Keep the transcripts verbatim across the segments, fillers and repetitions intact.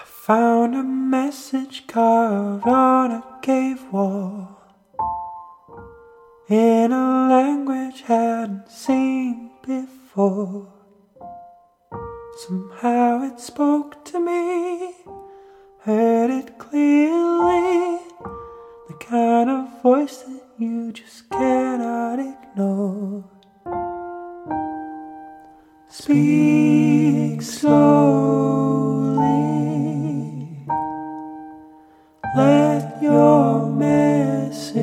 Found a message carved on a cave wall in a language hadn't seen before. Somehow it spoke to me, heard it clearly, the kind of voice that you just cannot ignore. Speak slowly, let your message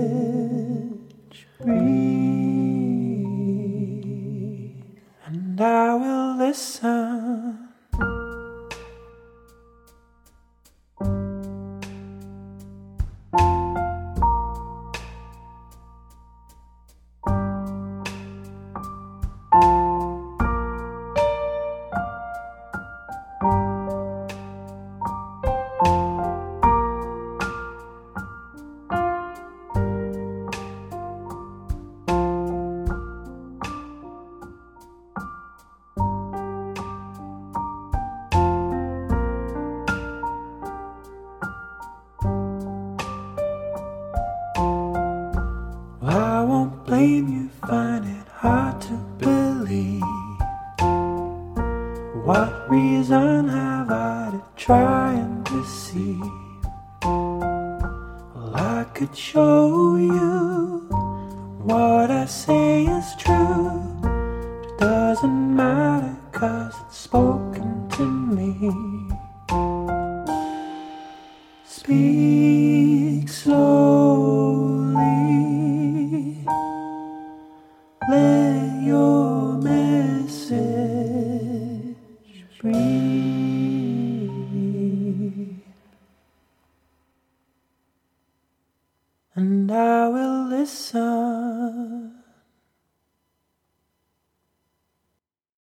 breathe, and I will listen. I won't blame you, find it hard to believe. What reason have I to try and deceive? Well, I could show you what I say is true. It doesn't matter, 'cause it's spoken to me. Speak slowly, let your message breathe, and I will listen.